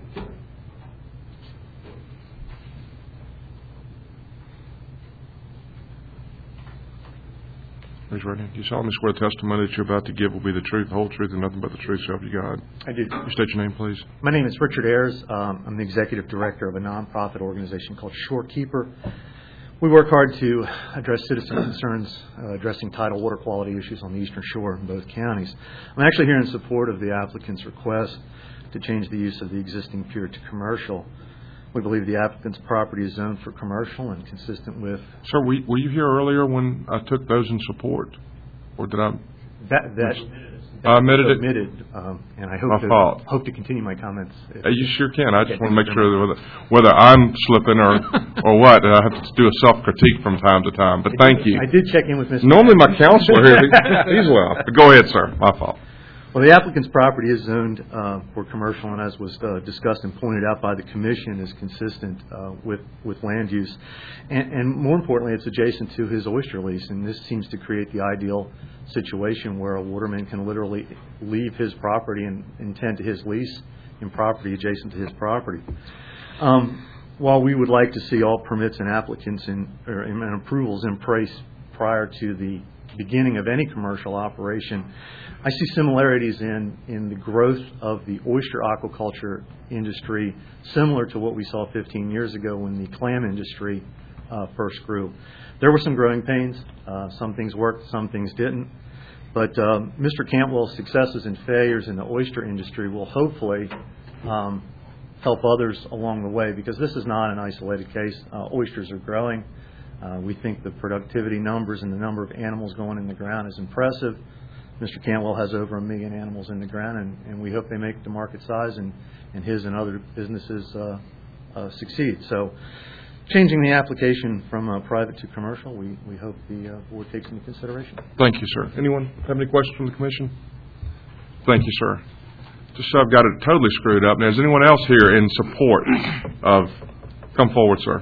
Raise your right hand. Do you solemnly swear the testimony that you're about to give will be the truth, the whole truth, and nothing but the truth, so help you God? I do. Can you state your name, please? My name is Richard Ayers. Um, I'm the executive director of a nonprofit organization called Shorekeeper. We work hard to address citizen concerns uh, addressing tidal water quality issues on the eastern shore in both counties. I'm actually here in support of the applicant's request to change the use of the existing pier to commercial. We believe the applicant's property is zoned for commercial and consistent with... Sir, were, were you here earlier when I took those in support? Or did I... That, that, that I omitted it? Omitted, um, and I My hope to, fault. hope to continue my comments. if- Uh, You sure can. I just Okay, want to make thank you sure very that whether, whether I'm slipping or or what, I have to do a self-critique from time to time. But I thank did- you. I did check in with Mister Normally my counselor here, he- he's well. But go ahead, sir. My fault. Well, the applicant's property is zoned uh, for commercial, and as was uh, discussed and pointed out by the commission, is consistent uh, with with land use, and, and more importantly, it's adjacent to his oyster lease, and this seems to create the ideal situation where a waterman can literally leave his property and, and tend to his lease in property adjacent to his property. Um, while we would like to see all permits and applicants in, or, and approvals in place prior to the beginning of any commercial operation, I see similarities in, in the growth of the oyster aquaculture industry, similar to what we saw fifteen years ago when the clam industry uh, first grew. There were some growing pains. Uh, some things worked, some things didn't. But um, Mister Cantwell's successes and failures in the oyster industry will hopefully um, help others along the way, because this is not an isolated case. Uh, oysters are growing. Uh, we think the productivity numbers and the number of animals going in the ground is impressive. Mister Cantwell has over a million animals in the ground, and, and we hope they make the market size and, and his and other businesses uh, uh, succeed. So changing the application from uh, private to commercial, we, we hope the uh, board takes into consideration. Thank you, sir. Anyone have any questions from the commission? Thank you, sir. Just so I've got it totally screwed up. Now, is anyone else here in support of... Come forward, sir.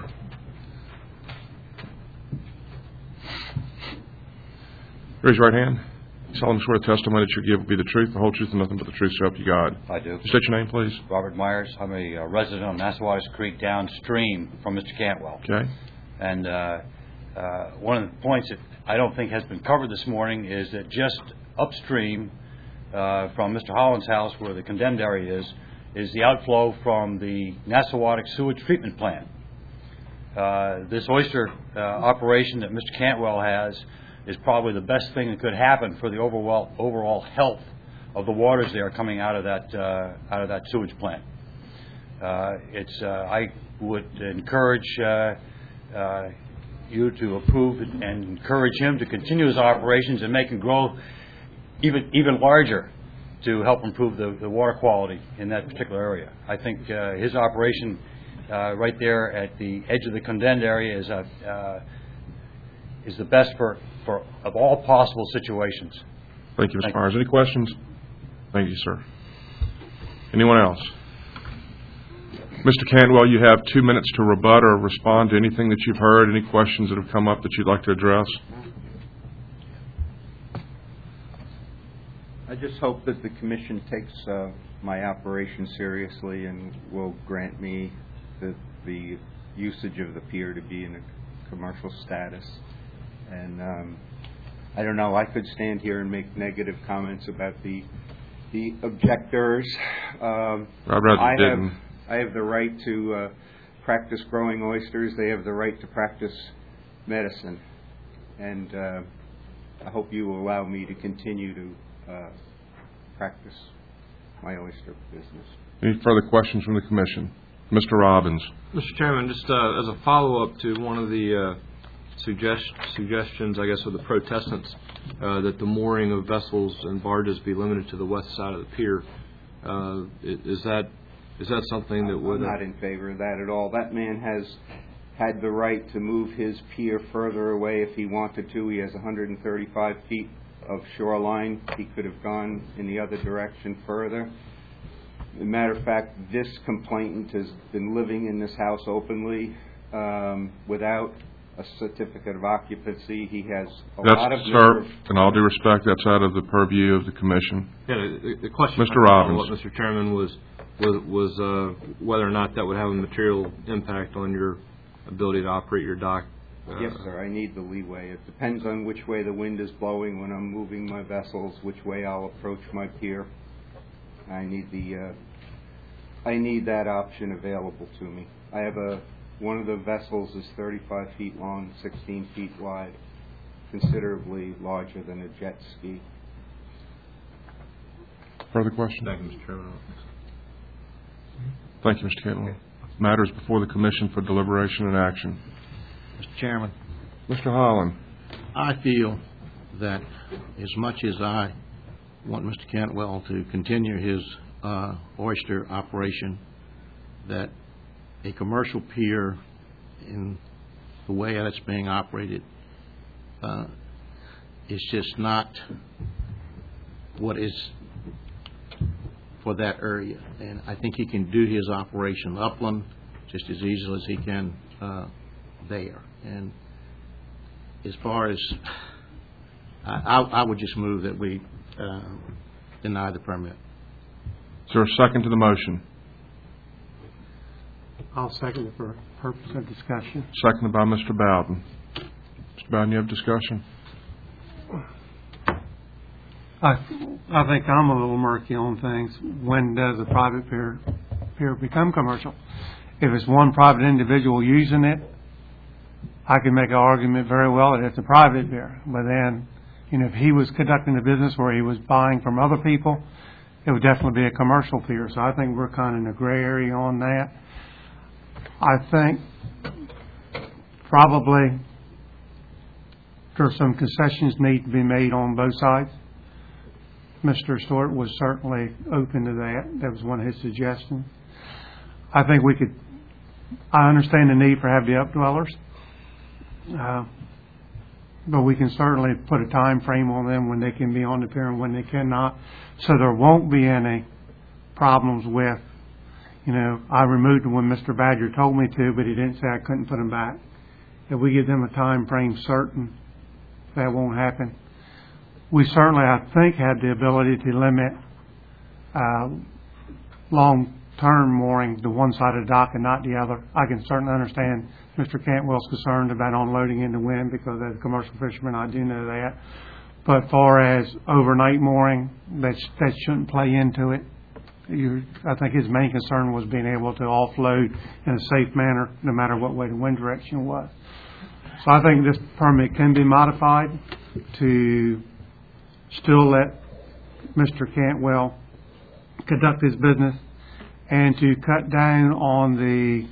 Raise your right hand. Solemnly swear the testimony that you give will be the truth, the whole truth, and nothing but the truth, so help you God. I do. State your name, please. Robert Myers. I'm a uh, resident of Nassauattus Creek downstream from Mister Cantwell. Okay. And uh, uh, one of the points that I don't think has been covered this morning is that just upstream uh, from Mister Holland's house, where the condemned area is, is the outflow from the Nassauattus sewage treatment plant. Uh, this oyster uh, operation that Mister Cantwell has is probably the best thing that could happen for the overall overall health of the waters there coming out of that uh, out of that sewage plant. Uh, it's uh, I would encourage uh, uh, you to approve and encourage him to continue his operations and make him grow even even larger to help improve the, the water quality in that particular area. I think uh, his operation uh, right there at the edge of the condemned area is a uh, is the best for, for of all possible situations. Thank you, Mister Myers. Any questions? Thank you, sir. Anyone else? Mister Cantwell, you have two minutes to rebut or respond to anything that you've heard, any questions that have come up that you'd like to address. I just hope that the Commission takes uh, my operation seriously and will grant me the, the usage of the pier to be in a commercial status. And um, I don't know, I could stand here and make negative comments about the the objectors. Um, I'd rather I you didn't. have I have the right to uh, practice growing oysters. They have the right to practice medicine, and uh, I hope you will allow me to continue to uh, practice my oyster business. Any further questions from the Commission? Mister Robbins. Mister Chairman, just uh, as a follow-up to one of the uh, suggest- suggestions, I guess, of the protestants, uh, that the mooring of vessels and barges be limited to the west side of the pier. Uh, is that is that something that would... I'm not in favor of that at all. That man has had the right to move his pier further away if he wanted to. He has one hundred thirty-five feet of shoreline. He could have gone in the other direction further. As a matter of fact, this complainant has been living in this house openly um, without a certificate of occupancy. He has a That's, lot of... sir, in all due respect, that's out of the purview of the Commission. Yeah, the, the question, Mister Robbins. Mister Chairman, was was, was uh, whether or not that would have a material impact on your ability to operate your dock. Uh, Yes, sir. I need the leeway. It depends on which way the wind is blowing when I'm moving my vessels, which way I'll approach my pier. I need the uh, I need that option available to me. I have a one of the vessels is thirty-five feet long, sixteen feet wide, considerably larger than a jet ski. Further questions? Thank you, Mister Chairman. Thank you, Mister Cantwell. Matters before the Commission for deliberation and action. Mister Chairman, Mister Holland. I feel that as much as I want Mister Cantwell to continue his uh, oyster operation, that a commercial pier in the way that it's being operated uh, is just not what is for that area. And I think he can do his operation upland just as easily as he can uh, there. And as far as, I, I I would just move that we uh, deny the permit. Is there a second to the motion? I'll second it for purpose of discussion. Seconded by Mister Bowden. Mister Bowden, you have discussion? I, I think I'm a little murky on things. When does a private pier, pier become commercial? If it's one private individual using it, I can make an argument very well that it's a private pier. But then, you know, if he was conducting a business where he was buying from other people, it would definitely be a commercial pier. So I think we're kind of in a gray area on that. I think probably there's some concessions need to be made on both sides. Mister Stewart was certainly open to that. That was one of his suggestions. I think we could, I understand the need for have the updwellers, uh, but we can certainly put a time frame on them when they can be on the pier and when they cannot, so there won't be any problems with, you know, I removed them when Mister Badger told me to, but he didn't say I couldn't put them back. If we give them a time frame certain, that won't happen. We certainly, I think, had the ability to limit uh, long-term mooring to one side of the dock and not the other. I can certainly understand Mister Cantwell's concerned about unloading in the wind because as a commercial fisherman, I do know that. But far as overnight mooring, that, that shouldn't play into it. You're, I think his main concern was being able to offload in a safe manner no matter what way the wind direction was. So I think this permit can be modified to still let Mister Cantwell conduct his business and to cut down on the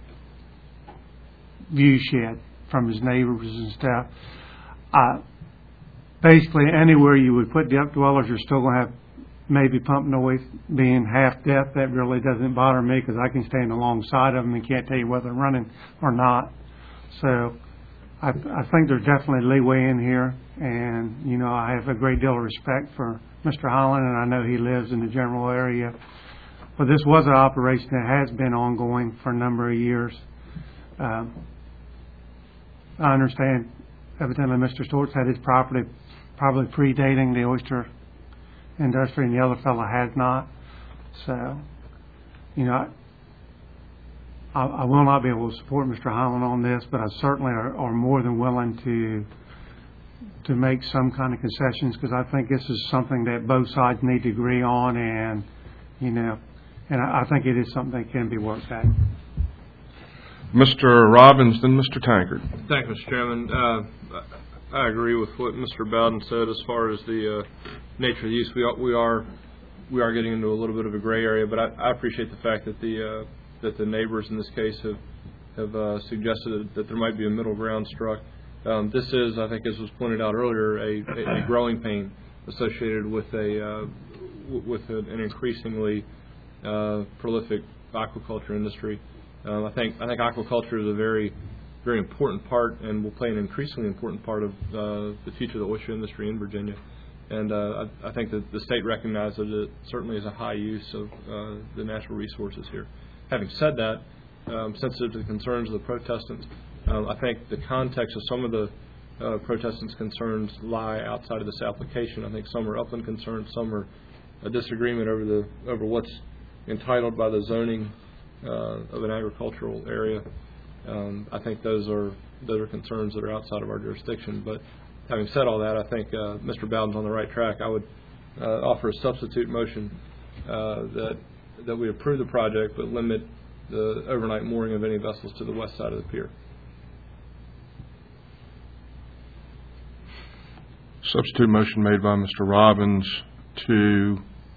view shed from his neighbors and stuff. Uh, basically, anywhere you would put the updwellers, you're still going to have maybe pump noise. Being half deaf, that really doesn't bother me because I can stand alongside of them and can't tell you whether they're running or not. So I, I think there's definitely leeway in here, and, you know, I have a great deal of respect for Mister Holland, and I know he lives in the general area. But this was an operation that has been ongoing for a number of years. Um, I understand evidently Mister Stewart's had his property probably predating the oyster industry, and the other fellow has not. So, you know, I, I will not be able to support Mister Holland on this, but I certainly are, are more than willing to to make some kind of concessions because I think this is something that both sides need to agree on, and you know, and I, I think it is something that can be worked out. Mister Robbins, then Mister Tankard. Thank you, Mister Chairman. Uh, I agree with what Mister Bowden said as far as the uh, nature of the use. We are, we are we are getting into a little bit of a gray area, but I, I appreciate the fact that the uh, that the neighbors in this case have have uh, suggested that there might be a middle ground struck. Um, this is, I think, as was pointed out earlier, a, a, a growing pain associated with a uh, w- with a, an increasingly uh, prolific aquaculture industry. Um, I think I think aquaculture is a very very important part and will play an increasingly important part of uh, the future of the oyster industry in Virginia. And uh, I, I think that the state recognizes it certainly as a high use of uh, the natural resources here. Having said that, um, sensitive to the concerns of the protestants, um, I think the context of some of the uh, protestants' concerns lie outside of this application. I think some are upland concerns, some are a disagreement over the over what's entitled by the zoning uh, of an agricultural area. Um, I think those are those are concerns that are outside of our jurisdiction. But having said all that, I think uh, Mister Bowden's on the right track. I would uh, offer a substitute motion uh, that that we approve the project but limit the overnight mooring of any vessels to the west side of the pier. Substitute motion made by Mister Robbins to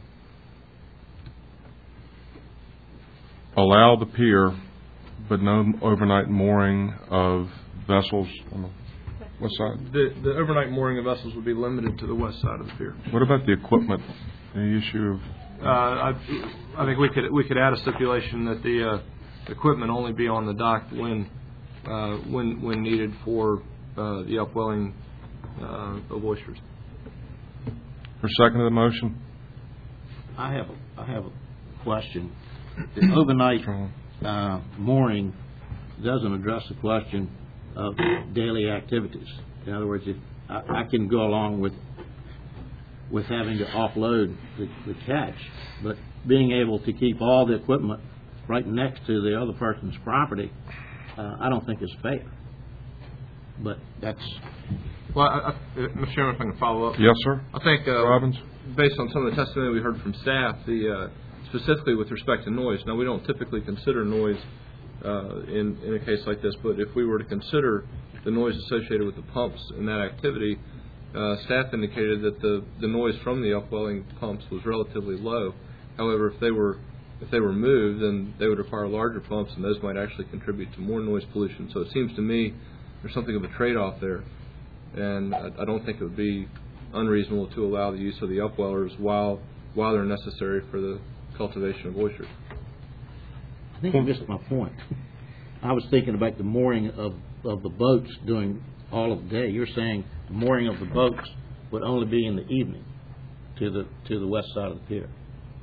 allow the pier but no overnight mooring of vessels on the west side. The, the overnight mooring of vessels would be limited to the west side of the pier. What about the equipment? The issue of Uh, I, I think we could we could add a stipulation that the uh, equipment only be on the dock when uh, when when needed for uh, the upwelling uh, of oysters. For second of the motion? I have, a- I have a question. The overnight uh, mooring doesn't address the question of daily activities. In other words, if I, I can go along with with having to offload the, the catch, but being able to keep all the equipment right next to the other person's property, uh, I don't think is fair. But that's Well, I, I, Mister Chairman, if I can follow up. Yes, sir. I think, uh, Robbins? based on some of the testimony we heard from staff, the uh, specifically with respect to noise. Now, we don't typically consider noise uh, in in a case like this, but if we were to consider the noise associated with the pumps and that activity, uh, staff indicated that the the noise from the upwelling pumps was relatively low. However, if they were if they were moved, then they would require larger pumps, and those might actually contribute to more noise pollution. So it seems to me there's something of a trade-off there, and I, I don't think it would be unreasonable to allow the use of the upwellers while while they're necessary for the cultivation of oysters. I think you missed my point. I was thinking about the mooring of, of the boats during all of the day. You're saying the mooring of the boats would only be in the evening to the to the west side of the pier.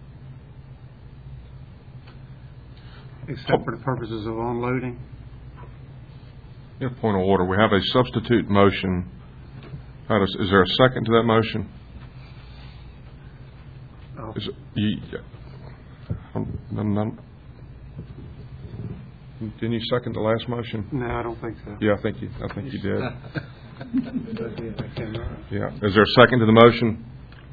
Except for the purposes of unloading. Yeah, point of order. We have a substitute motion. How does, is there a second to that motion? Oh. Is it, you, um, um, um, didn't you second the last motion? No, I don't think so. Yeah, I think you. I think you did. Yeah. Is there a second to the motion?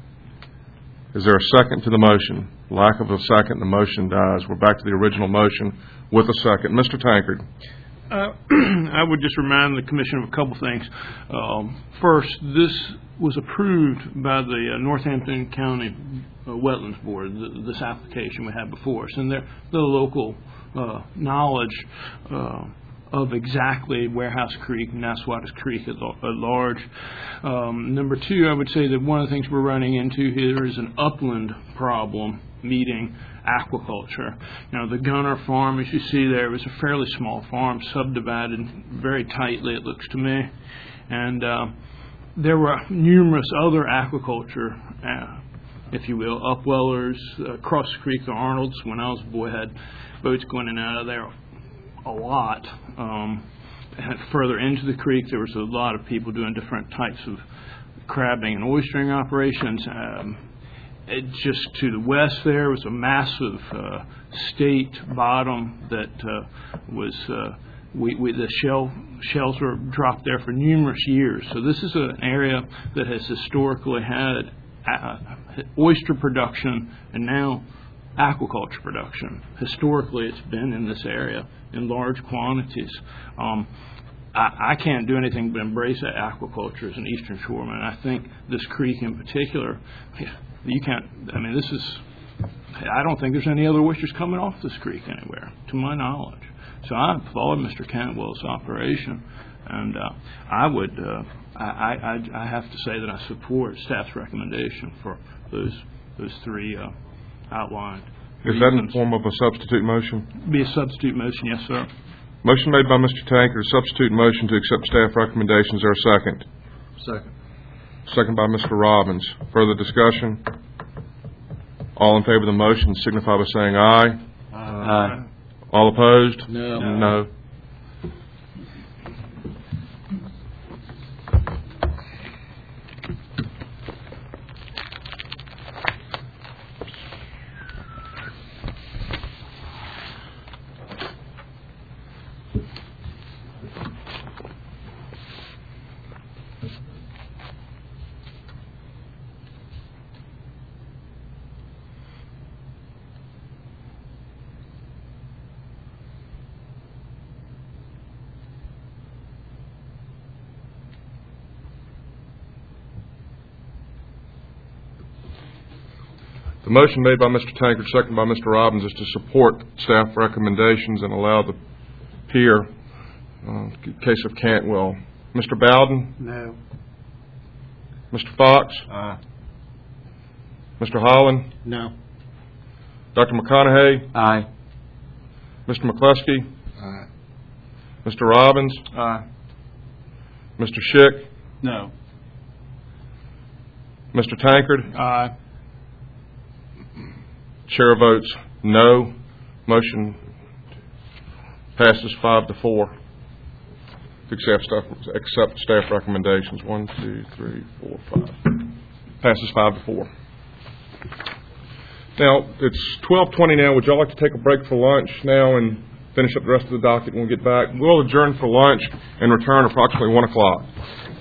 Is there a second to the motion? Lack of a second, the motion dies. We're back to the original motion with a second. Mister Tankard. Uh, I would just remind the Commission of a couple things. Um, first, this was approved by the uh, Northampton County uh, Wetlands Board, th- this application we had before us, and their, their local uh, knowledge uh, of exactly Warehouse Creek and Nassauatus Creek at, lo- at large. Um, number two, I would say that one of the things we're running into here is an upland problem meeting aquaculture. Now, the Gunner Farm, as you see there, was a fairly small farm, subdivided very tightly, it looks to me. And uh, there were numerous other aquaculture, uh, if you will, upwellers, uh, across the creek, the Arnolds. When I was a boy, had boats going in and out of there a lot. Um, and further into the creek, there was a lot of people doing different types of crabbing and oystering operations. Um, It just to the west there was a massive uh, state bottom that uh, was uh, we, we the shell shells were dropped there for numerous years. So this is an area that has historically had uh, oyster production and now aquaculture production. Historically, it's been in this area in large quantities. Um, I, I can't do anything but embrace that aquaculture as an eastern shoreman. I think this creek in particular. Yeah, You can't, I mean, this is, I don't think there's any other oysters coming off this creek anywhere, to my knowledge. So I applaud Mister Cantwell's operation, and uh, I would, uh, I, I, I have to say that I support staff's recommendation for those those three uh, outlined. Is that in the form of a substitute motion? Be a substitute motion, yes, sir. Motion made by Mister Tankard, substitute motion to accept staff recommendations. Is there a second? Second. Second by Mister Robbins. Further discussion? All in favor of the motion signify by saying aye. Aye. All opposed? No. No. The motion made by Mister Tankard, second by Mister Robbins, is to support staff recommendations and allow the pier, uh, case of Cantwell. Mister Bowden? No. Mister Fox? Aye. Mister Holland? No. Doctor McConaughey? Aye. Mister McCluskey? Aye. Mister Robbins? Aye. Mister Schick? No. Mister Tankard? Aye. Chair votes no. Motion passes five to four. To accept staff, accept staff recommendations. One, two, three, four, five. Passes five to four. Now, it's twelve twenty now. Would y'all like to take a break for lunch now and finish up the rest of the docket when we get back? We'll adjourn for lunch and return approximately one o'clock.